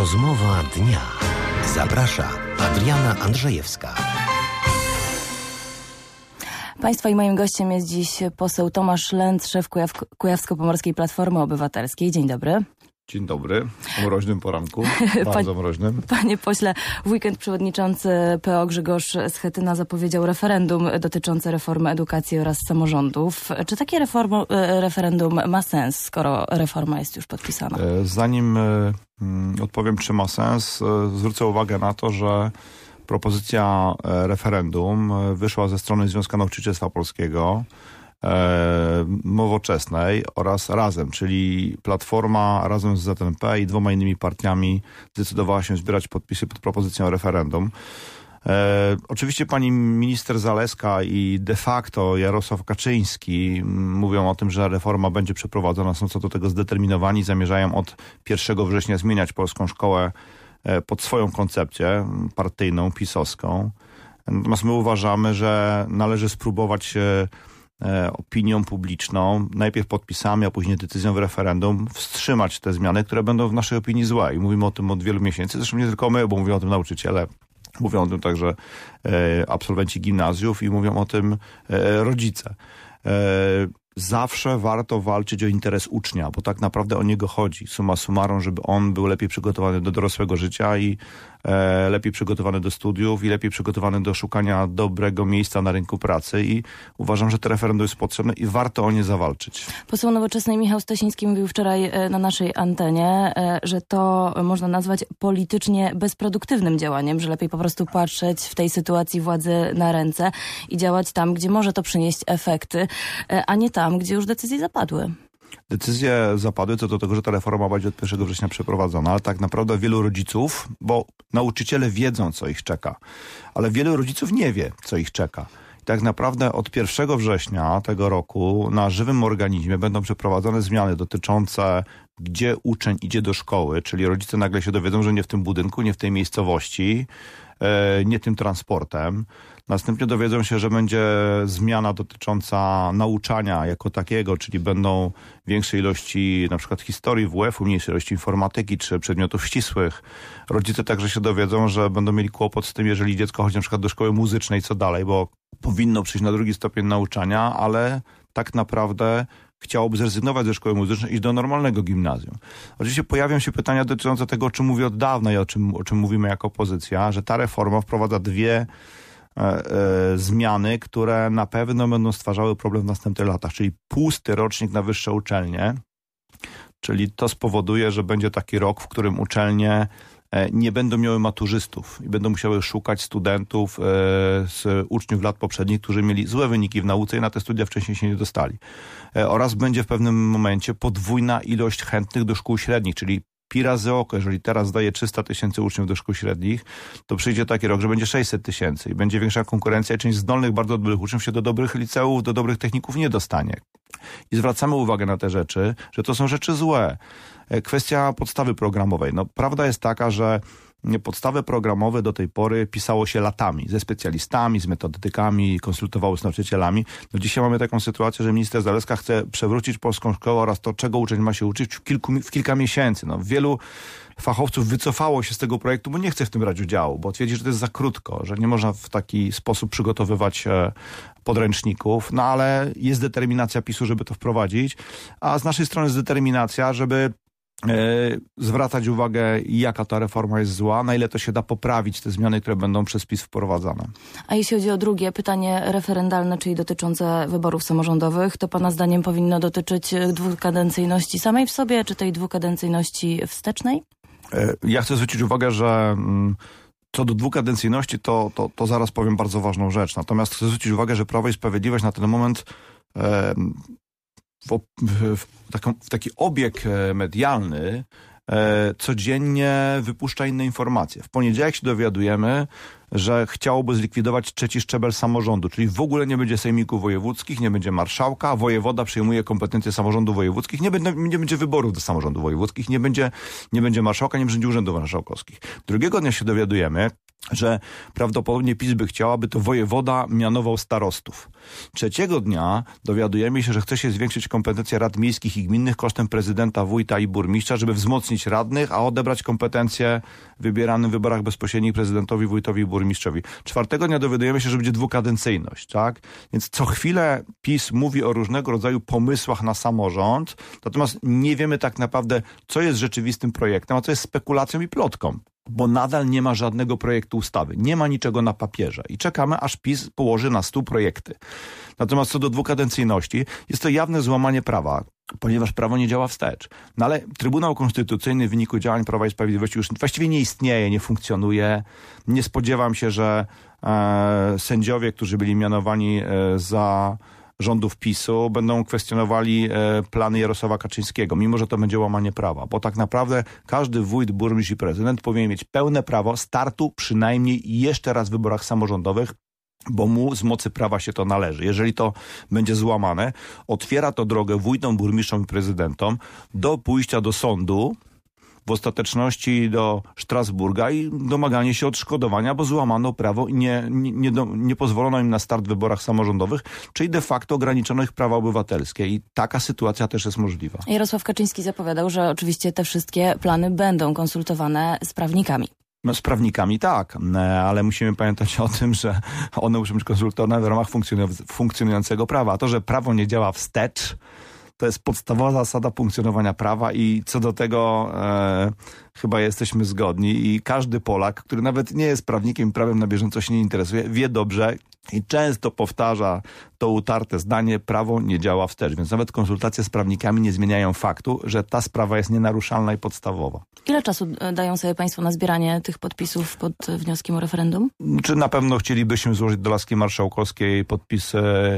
Rozmowa dnia. Zaprasza Adriana Andrzejewska. Państwa i moim gościem jest dziś poseł Tomasz Lent, szef Kujawsko-Pomorskiej Platformy Obywatelskiej. Dzień dobry. Dzień dobry, o mroźnym poranku, bardzo mroźnym. Panie pośle, w weekend przewodniczący PO Grzegorz Schetyna zapowiedział referendum dotyczące reformy edukacji oraz samorządów. Czy takie referendum ma sens, skoro reforma jest już podpisana? Zanim odpowiem, czy ma sens, zwrócę uwagę na to, że propozycja referendum wyszła ze strony Związku Nauczycielstwa Polskiego, Nowoczesnej oraz Razem, czyli Platforma razem z ZNP i 2 innymi partiami zdecydowała się zbierać podpisy pod propozycją referendum. Oczywiście pani minister Zalewska i de facto Jarosław Kaczyński mówią o tym, że reforma będzie przeprowadzona, są co do tego zdeterminowani, zamierzają od 1 września zmieniać polską szkołę pod swoją koncepcję partyjną, pisowską. Natomiast my uważamy, że należy spróbować opinią publiczną, najpierw podpisami, a później decyzją w referendum, wstrzymać te zmiany, które będą w naszej opinii złe. I mówimy o tym od wielu miesięcy. Zresztą nie tylko my, bo mówią o tym nauczyciele, mówią o tym także absolwenci gimnazjów i mówią o tym rodzice. Zawsze warto walczyć o interes ucznia, bo tak naprawdę o niego chodzi. Summa summarum, żeby on był lepiej przygotowany do dorosłego życia i lepiej przygotowany do studiów i lepiej przygotowany do szukania dobrego miejsca na rynku pracy i uważam, że to referendum jest potrzebne i warto o nie zawalczyć. Poseł Nowoczesnej Michał Stasiński mówił wczoraj na naszej antenie, że to można nazwać politycznie bezproduktywnym działaniem, że lepiej po prostu patrzeć w tej sytuacji władzy na ręce i działać tam, gdzie może to przynieść efekty, a nie tam, gdzie już decyzje zapadły. Decyzje zapadły co do tego, że ta reforma będzie od 1 września przeprowadzona, ale tak naprawdę wielu rodziców, bo nauczyciele wiedzą, co ich czeka, ale wielu rodziców nie wie, co ich czeka. I tak naprawdę od 1 września tego roku na żywym organizmie będą przeprowadzone zmiany dotyczące, gdzie uczeń idzie do szkoły, czyli rodzice nagle się dowiedzą, że nie w tym budynku, nie w tej miejscowości, nie tym transportem. Następnie dowiedzą się, że będzie zmiana dotycząca nauczania jako takiego, czyli będą większej ilości na przykład historii WF-u, mniejszej ilości informatyki czy przedmiotów ścisłych. Rodzice także się dowiedzą, że będą mieli kłopot z tym, jeżeli dziecko chodzi na przykład do szkoły muzycznej, co dalej, bo powinno przyjść na 2. stopień nauczania, ale tak naprawdę chciałoby zrezygnować ze szkoły muzycznej i iść do normalnego gimnazjum. Oczywiście pojawią się pytania dotyczące tego, o czym mówię od dawna i o czym mówimy jako opozycja, że ta reforma wprowadza 2 zmiany, które na pewno będą stwarzały problem w następnych latach, czyli pusty rocznik na wyższe uczelnie, czyli to spowoduje, że będzie taki rok, w którym uczelnie nie będą miały maturzystów i będą musiały szukać studentów z uczniów lat poprzednich, którzy mieli złe wyniki w nauce i na te studia wcześniej się nie dostali. Oraz będzie w pewnym momencie podwójna ilość chętnych do szkół średnich, czyli pi razy oko. Jeżeli teraz daje 300 000 uczniów do szkół średnich, to przyjdzie taki rok, że będzie 600 000 i będzie większa konkurencja i część zdolnych, bardzo dobrych uczniów się do dobrych liceów, do dobrych techników nie dostanie. I zwracamy uwagę na te rzeczy, że to są rzeczy złe. Kwestia podstawy programowej. No, prawda jest taka, że podstawy programowe do tej pory pisało się latami, ze specjalistami, z metodykami, konsultowało z nauczycielami. No dzisiaj mamy taką sytuację, że minister Zalewska chce przewrócić polską szkołę oraz to, czego uczeń ma się uczyć w kilka miesięcy. No, wielu fachowców wycofało się z tego projektu, bo nie chce w tym brać udziału, bo twierdzi, że to jest za krótko, że nie można w taki sposób przygotowywać podręczników, no ale jest determinacja PiS-u, żeby to wprowadzić, a z naszej strony jest determinacja, żeby zwracać uwagę, jaka ta reforma jest zła, na ile to się da poprawić te zmiany, które będą przez PiS wprowadzane. A jeśli chodzi o drugie pytanie referendalne, czyli dotyczące wyborów samorządowych, to pana zdaniem powinno dotyczyć 2-kadencyjności samej w sobie, czy tej 2-kadencyjności wstecznej? Ja chcę zwrócić uwagę, że co do 2-kadencyjności, to zaraz powiem bardzo ważną rzecz. Natomiast chcę zwrócić uwagę, że Prawo i Sprawiedliwość na ten moment w taki obieg medialny codziennie wypuszcza inne informacje. W poniedziałek się dowiadujemy, że chciałoby zlikwidować 3. szczebel samorządu, czyli w ogóle nie będzie sejmików wojewódzkich, nie będzie marszałka, wojewoda przejmuje kompetencje samorządów wojewódzkich, nie będzie wyborów do samorządów wojewódzkich, nie będzie marszałka, nie będzie urzędów marszałkowskich. Drugiego dnia się dowiadujemy, że prawdopodobnie PiS by chciał, aby to wojewoda mianował starostów. Trzeciego dnia dowiadujemy się, że chce się zwiększyć kompetencje rad miejskich i gminnych kosztem prezydenta, wójta i burmistrza, żeby wzmocnić radnych, a odebrać kompetencje wybieranym w wyborach bezpośrednich prezydentowi, wójtowi i burmistrzowi. Czwartego dnia dowiadujemy się, że będzie dwukadencyjność, tak? Więc co chwilę PiS mówi o różnego rodzaju pomysłach na samorząd, natomiast nie wiemy tak naprawdę, co jest rzeczywistym projektem, a co jest spekulacją i plotką. Bo nadal nie ma żadnego projektu ustawy. Nie ma niczego na papierze. I czekamy, aż PiS położy na stół projekty. Natomiast co do dwukadencyjności, jest to jawne złamanie prawa, ponieważ prawo nie działa wstecz. No ale Trybunał Konstytucyjny w wyniku działań Prawa i Sprawiedliwości już właściwie nie istnieje, nie funkcjonuje. Nie spodziewam się, że sędziowie, którzy byli mianowani za rządów PiS-u będą kwestionowali plany Jarosława Kaczyńskiego, mimo że to będzie łamanie prawa. Bo tak naprawdę każdy wójt, burmistrz i prezydent powinien mieć pełne prawo startu przynajmniej jeszcze raz w wyborach samorządowych, bo mu z mocy prawa się to należy. Jeżeli to będzie złamane, otwiera to drogę wójtom, burmistrzom i prezydentom do pójścia do sądu, w ostateczności do Strasburga i domaganie się odszkodowania, bo złamano prawo i nie pozwolono im na start w wyborach samorządowych, czyli de facto ograniczono ich prawa obywatelskie i taka sytuacja też jest możliwa. Jarosław Kaczyński zapowiadał, że oczywiście te wszystkie plany będą konsultowane z prawnikami. No z prawnikami tak, ale musimy pamiętać o tym, że one muszą być konsultowane w ramach funkcjonującego prawa. A to, że prawo nie działa wstecz, to jest podstawowa zasada funkcjonowania prawa i co do tego chyba jesteśmy zgodni i każdy Polak, który nawet nie jest prawnikiem i prawem na bieżąco się nie interesuje, wie dobrze i często powtarza to utarte zdanie, prawo nie działa wstecz. Więc nawet konsultacje z prawnikami nie zmieniają faktu, że ta sprawa jest nienaruszalna i podstawowa. Ile czasu dają sobie państwo na zbieranie tych podpisów pod wnioskiem o referendum? Czy na pewno chcielibyśmy złożyć do Laski Marszałkowskiej podpisy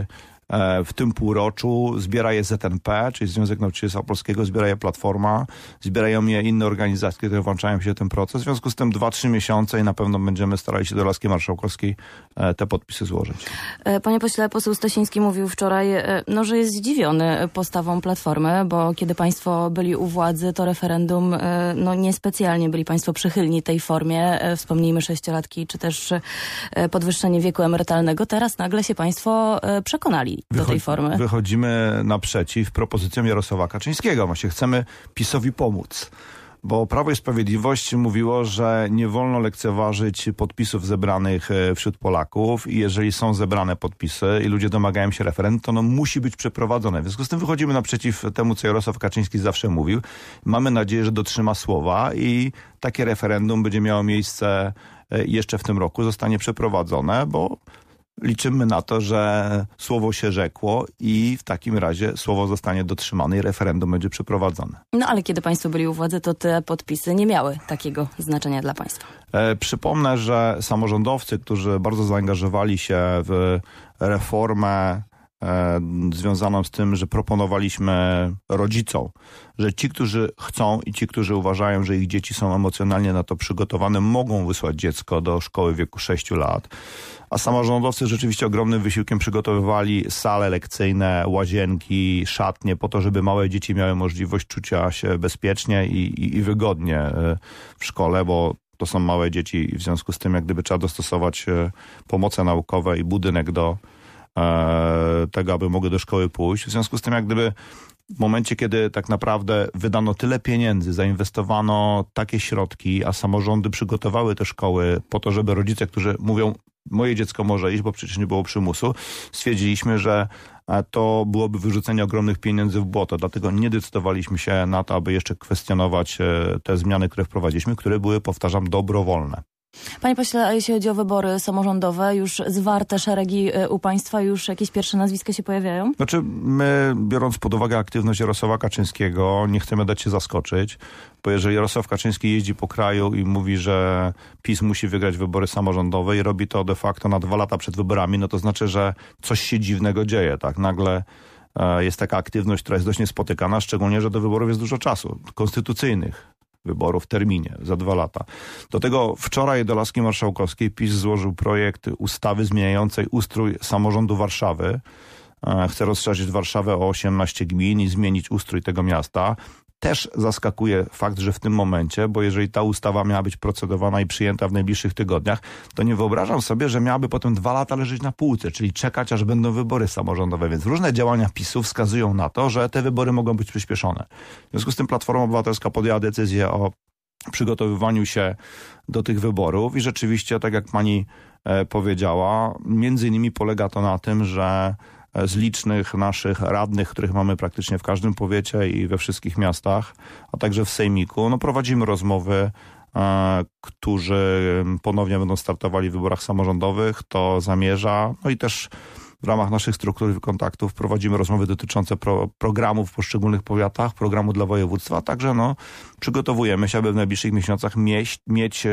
w tym półroczu? Zbiera je ZNP, czyli Związek Nauczycielstwa Polskiego, zbiera je Platforma, zbierają je inne organizacje, które włączają się w ten proces. W związku z tym 2-3 miesiące i na pewno będziemy starali się do Laski Marszałkowskiej te podpisy złożyć. Panie pośle, poseł Stasiński mówił wczoraj, że jest zdziwiony postawą Platformy, bo kiedy państwo byli u władzy, to referendum, niespecjalnie byli państwo przychylni tej formie. Wspomnijmy 6-latki, czy też podwyższenie wieku emerytalnego. Teraz nagle się państwo przekonali do tej formy. Wychodzimy naprzeciw propozycjom Jarosława Kaczyńskiego. Właśnie chcemy PiS-owi pomóc. Bo Prawo i Sprawiedliwość mówiło, że nie wolno lekceważyć podpisów zebranych wśród Polaków i jeżeli są zebrane podpisy i ludzie domagają się referendum, to ono musi być przeprowadzone. W związku z tym wychodzimy naprzeciw temu, co Jarosław Kaczyński zawsze mówił. Mamy nadzieję, że dotrzyma słowa i takie referendum będzie miało miejsce jeszcze w tym roku, zostanie przeprowadzone, bo liczymy na to, że słowo się rzekło i w takim razie słowo zostanie dotrzymane i referendum będzie przeprowadzone. No ale kiedy państwo byli u władzy, to te podpisy nie miały takiego znaczenia dla państwa. Przypomnę, że samorządowcy, którzy bardzo zaangażowali się w reformę związaną z tym, że proponowaliśmy rodzicom, że ci, którzy chcą i ci, którzy uważają, że ich dzieci są emocjonalnie na to przygotowane, mogą wysłać dziecko do szkoły w wieku 6 lat. A samorządowcy rzeczywiście ogromnym wysiłkiem przygotowywali sale lekcyjne, łazienki, szatnie po to, żeby małe dzieci miały możliwość czucia się bezpiecznie i wygodnie w szkole, bo to są małe dzieci i w związku z tym jak gdyby trzeba dostosować pomoce naukowe i budynek do tego, aby mogły do szkoły pójść. W związku z tym jak gdyby w momencie, kiedy tak naprawdę wydano tyle pieniędzy, zainwestowano takie środki, a samorządy przygotowały te szkoły po to, żeby rodzice, którzy mówią, moje dziecko może iść, bo przecież nie było przymusu, stwierdziliśmy, że to byłoby wyrzucenie ogromnych pieniędzy w błoto. Dlatego nie decydowaliśmy się na to, aby jeszcze kwestionować te zmiany, które wprowadziliśmy, które były, powtarzam, dobrowolne. Panie pośle, a jeśli chodzi o wybory samorządowe, już zwarte szeregi u państwa, już jakieś pierwsze nazwiska się pojawiają? Znaczy my, biorąc pod uwagę aktywność Jarosława Kaczyńskiego, nie chcemy dać się zaskoczyć, bo jeżeli Jarosław Kaczyński jeździ po kraju i mówi, że PiS musi wygrać wybory samorządowe i robi to de facto na 2 lata przed wyborami, no to znaczy, że coś się dziwnego dzieje, tak? Nagle jest taka aktywność, która jest dość niespotykana, szczególnie, że do wyborów jest dużo czasu, konstytucyjnych wyborów w terminie, za 2 lata. Do tego wczoraj do Laski Marszałkowskiej PiS złożył projekt ustawy zmieniającej ustrój samorządu Warszawy. Chce rozszerzyć Warszawę o 18 gmin i zmienić ustrój tego miasta. też zaskakuje fakt, że w tym momencie, bo jeżeli ta ustawa miała być procedowana i przyjęta w najbliższych tygodniach, to nie wyobrażam sobie, że miałaby potem 2 lata leżeć na półce, czyli czekać, aż będą wybory samorządowe. Więc różne działania PiS-u wskazują na to, że te wybory mogą być przyspieszone. W związku z tym Platforma Obywatelska podjęła decyzję o przygotowywaniu się do tych wyborów i rzeczywiście, tak jak pani powiedziała, między innymi polega to na tym, że z licznych naszych radnych, których mamy praktycznie w każdym powiecie i we wszystkich miastach, a także w sejmiku, prowadzimy rozmowy, którzy ponownie będą startowali w wyborach samorządowych. To zamierza, i też w ramach naszych struktur kontaktów prowadzimy rozmowy dotyczące programów w poszczególnych powiatach, programu dla województwa, także przygotowujemy się, aby w najbliższych miesiącach mieć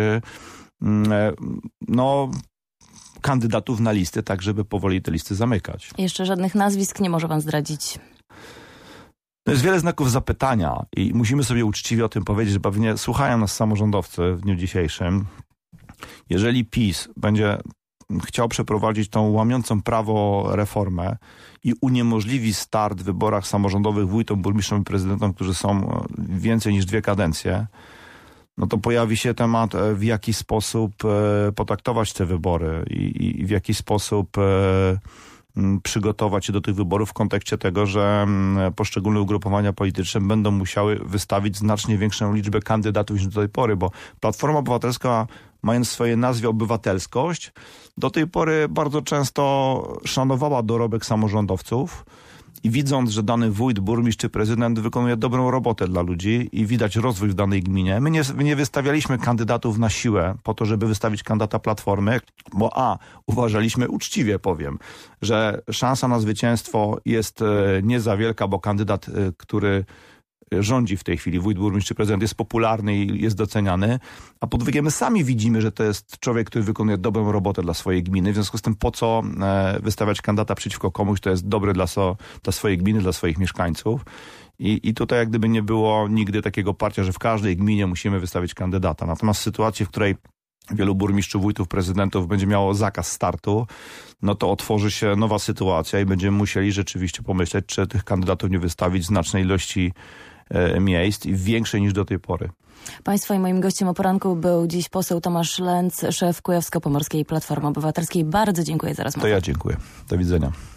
kandydatów na listy, tak żeby powoli te listy zamykać. Jeszcze żadnych nazwisk nie może pan zdradzić. Jest wiele znaków zapytania i musimy sobie uczciwie o tym powiedzieć, że pewnie słuchają nas samorządowcy w dniu dzisiejszym. Jeżeli PiS będzie chciał przeprowadzić tą łamiącą prawo reformę i uniemożliwi start w wyborach samorządowych wójtom, burmistrzom i prezydentom, którzy są więcej niż 2 kadencje, to pojawi się temat, w jaki sposób potraktować te wybory i w jaki sposób przygotować się do tych wyborów w kontekście tego, że poszczególne ugrupowania polityczne będą musiały wystawić znacznie większą liczbę kandydatów niż do tej pory, bo Platforma Obywatelska, mając w swojej nazwie obywatelskość, do tej pory bardzo często szanowała dorobek samorządowców i widząc, że dany wójt, burmistrz czy prezydent wykonuje dobrą robotę dla ludzi i widać rozwój w danej gminie. My nie wystawialiśmy kandydatów na siłę po to, żeby wystawić kandydata Platformy, bo uważaliśmy, uczciwie powiem, że szansa na zwycięstwo jest nie za wielka, bo kandydat, który rządzi w tej chwili, wójt, burmistrz czy prezydent, jest popularny i jest doceniany, a po drugie my sami widzimy, że to jest człowiek, który wykonuje dobrą robotę dla swojej gminy, w związku z tym po co wystawiać kandydata przeciwko komuś, kto jest dobry dla swojej gminy, dla swoich mieszkańców. I tutaj jak gdyby nie było nigdy takiego parcia, że w każdej gminie musimy wystawić kandydata. Natomiast w sytuacji, w której wielu burmistrzów, wójtów, prezydentów będzie miało zakaz startu, to otworzy się nowa sytuacja i będziemy musieli rzeczywiście pomyśleć, czy tych kandydatów nie wystawić w znacznej ilości miejsc i większej niż do tej pory. Państwa i moim gościem o poranku był dziś poseł Tomasz Lenz, szef Kujawsko-Pomorskiej Platformy Obywatelskiej. Bardzo dziękuję za rozmowę. To ja dziękuję. Do widzenia.